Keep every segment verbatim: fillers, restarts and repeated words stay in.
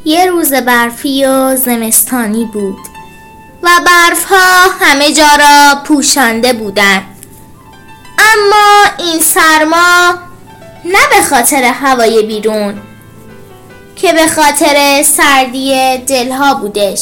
یه روز برفی و زمستانی بود و برفها همه جا را پوشانده بودند. اما این سرما نه به خاطر هوای بیرون که به خاطر سردی دلها بودش.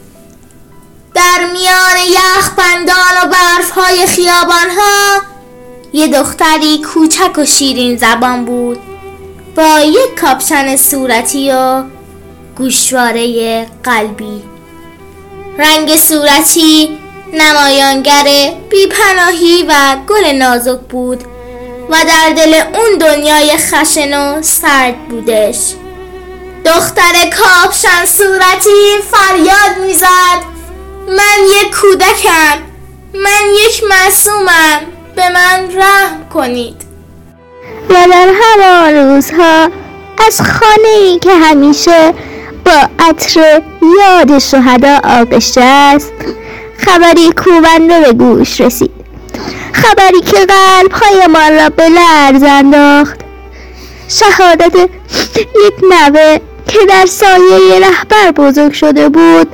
در میان یخبندان و برفهای خیابانها یه دختری کوچک و شیرین زبان بود با یک کاپشن صورتی و گوشواره قلبی. رنگ صورتی نمایانگر بی‌پناهی و گل نازک بود و در دل اون دنیای خشن و سرد بودش. دختر کاپشن صورتی فریاد میزد: من یک کودکم، من یک معصومم، به من رحم کنید. و در همان روزها از خانه‌ای که همیشه با عطر یاد شهدا آغشته است خبری کوبنده به گوش رسید. خبری که قلب‌هایمان را به لرز انداخت. شهادت یک نوه که در سایه رهبر بزرگ شده بود،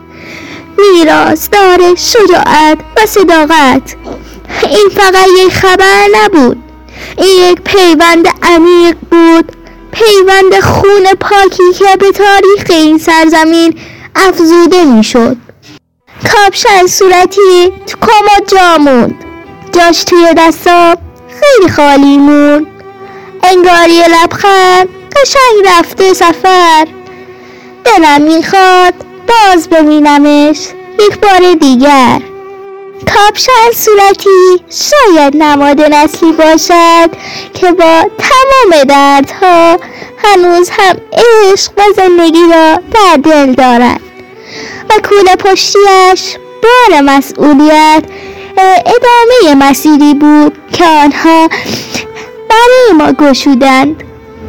میراثدار شجاعت و صداقت. این فقط یک خبر نبود، این یک پیوند عمیق بود، پیوند خون پاکی که به تاریخ این سرزمین افزوده میشد. کاپشن صورتی تو کمد جا موند، جاش توی دستا خیلی خالی موند. انگار یه لبخند قشنگ رفته سفر. دلم میخواد باز ببینمش یک بار دیگر. کاپشن صورتی شاید نماد نسلی باشد که با تمام دردها هنوز هم عشق و زندگی را در دل دارد و کوله پشتیش بار مسئولیت ادامه مسیری بود که آنها برای ما گشودند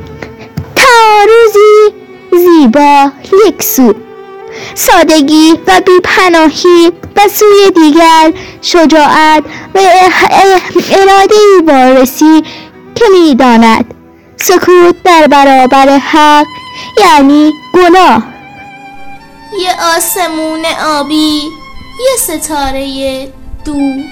تا روزی زیبا یک سو، سادگی و بی‌پناهی و سوی دیگر شجاعت و اراده‌ای وارسی که می‌داند سکوت در برابر حق یعنی گناه. یه آسمون آبی، یه ستاره دور،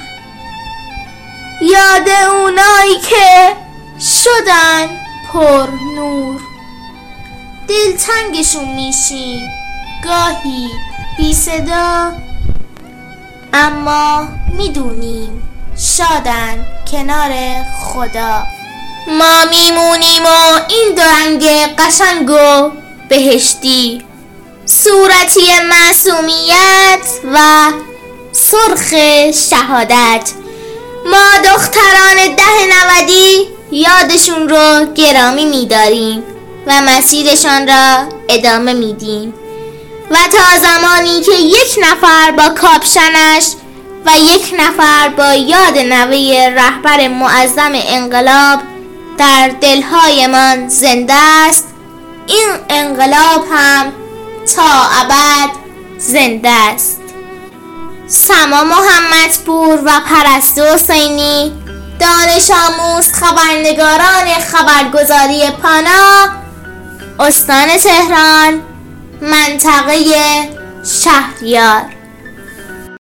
یاد اونایی که شدن پر نور. دلتنگشون میشیم گاهی بی صدا، اما میدونیم شادن کنار خدا. ما میمونیم و این دو رنگ قشنگ و بهشتی، صورتی معصومیت و سرخ شهادت. ما دختران ده نودی یادشون رو گرامی میداریم و مسیرشان را ادامه میدیم و تا زمانی که یک نفر با کاپشنش و یک نفر با یاد نوه رهبر معظم انقلاب در دلهایمان زنده است، این انقلاب هم تا ابد زنده است. سما محمدپور و پرستو حسینی، دانش آموز خبرنگاران خبرگزاری پانا، استان تهران، منطقه شهریار.